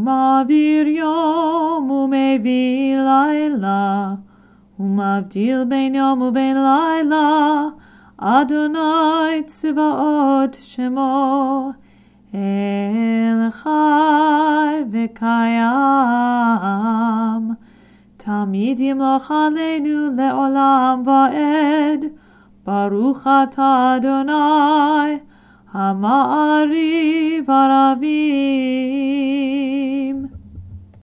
מעביר יום ומביא לילה, ומבדיל בין יום ובין לילה, אדוני צבאות שמו, אל חי וקיים. תמיד ימלוך עלינו לעולם ועד, ברוך אתה אדוני, המעריב ערבים.